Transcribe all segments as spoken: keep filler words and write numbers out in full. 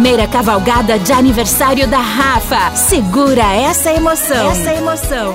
primeira cavalgada de aniversário da Rafa. Segura essa emoção. Essa emoção.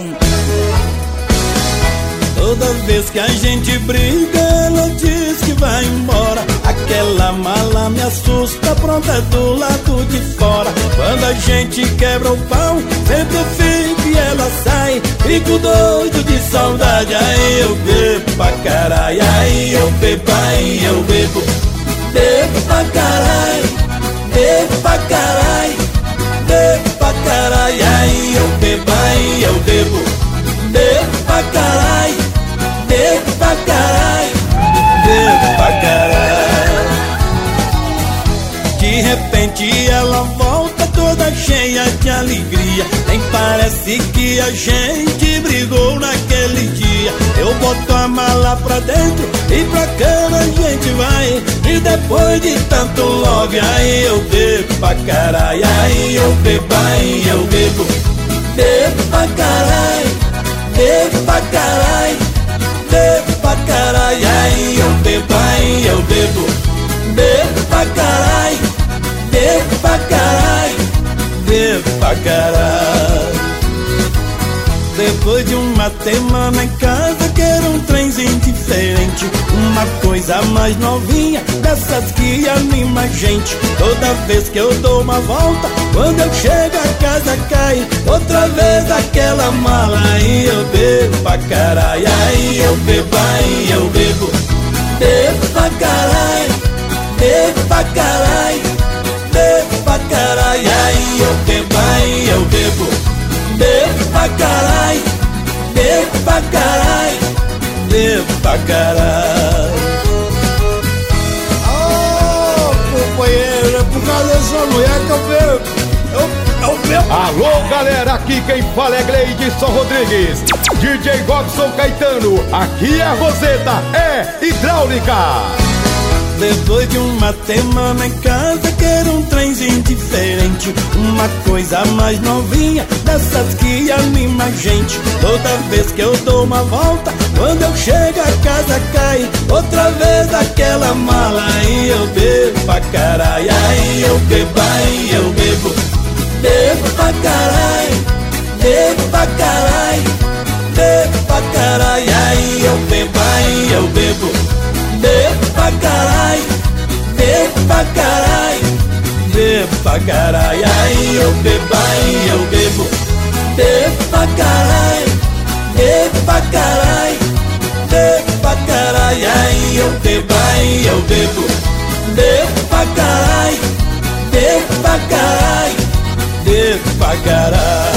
Toda vez que a gente briga, ela diz que vai embora. Aquela mala me assusta, pronta do lado de fora. Quando a gente quebra o pau, sempre eu fico e ela sai. Fico doido de saudade, aí eu bebo pra caralho. Aí eu bebo, aí eu bebo. Bebo pra caralho, bebo pra caralho, bebo pra caralho. Aí eu bebo, aí eu bebo. Bebo pra caralho, bebo pra caralho, bebo pra caralho. De repente ela volta toda cheia de alegria. Nem parece que a gente brigou naquele dia. Eu boto a mala pra dentro e pra cama a gente vai. E depois de tanto love, aí eu bebo pra caralho. Aí eu bebo, aí eu bebo. Bebo pra caralho, bebo pra caralho, bebo pra caralho. Aí eu bebo, aí eu bebo. Bebo pra caralho, bebo pra caralho, bebo pra caralho. Depois de uma semana em casa, quero um trenzinho diferente. Uma coisa mais novinha, dessas que anima a gente. Toda vez que eu dou uma volta, quando eu chego a casa cai outra vez aquela mala. Aí eu bebo pra caralho, aí eu bebo, aí eu bebo. Bebo pra caralho, bebo pra caralho, bebo pra caralho. Aí eu bebo, aí eu bebo. Bebo pra caralho, bebo pra caralho, bebo pra caralho. Oh, companheiro, é por causa dessa mulher que eu bebo. Eu, eu bebo. Alô, galera, aqui quem fala é Gleidson Rodrigues. D J Robson Caetano, aqui é a Roseta, é hidráulica. Depois de uma semana em casa, quero um trenzinho diferente. Uma coisa mais novinha, dessas que anima a gente. Toda vez que eu dou uma volta, quando eu chego a casa cai outra vez aquela mala. Aí eu bebo pra caralho, aí eu bebo, aí eu bebo. Bebo pra caralho, bebo pra caralho, bebo pra caralho. Aí eu bebo, aí eu bebo. Bebo pra caralho, bebo pra caralho, bebo pra caralho. Aí eu bebo, aí eu bebo. Bebo pra caralho, bebo pra caralho, bebo pra caralho. Aí eu bebo, aí eu bebo. Bebo pra caralho, bebo pra caralho, bebo pra caralho.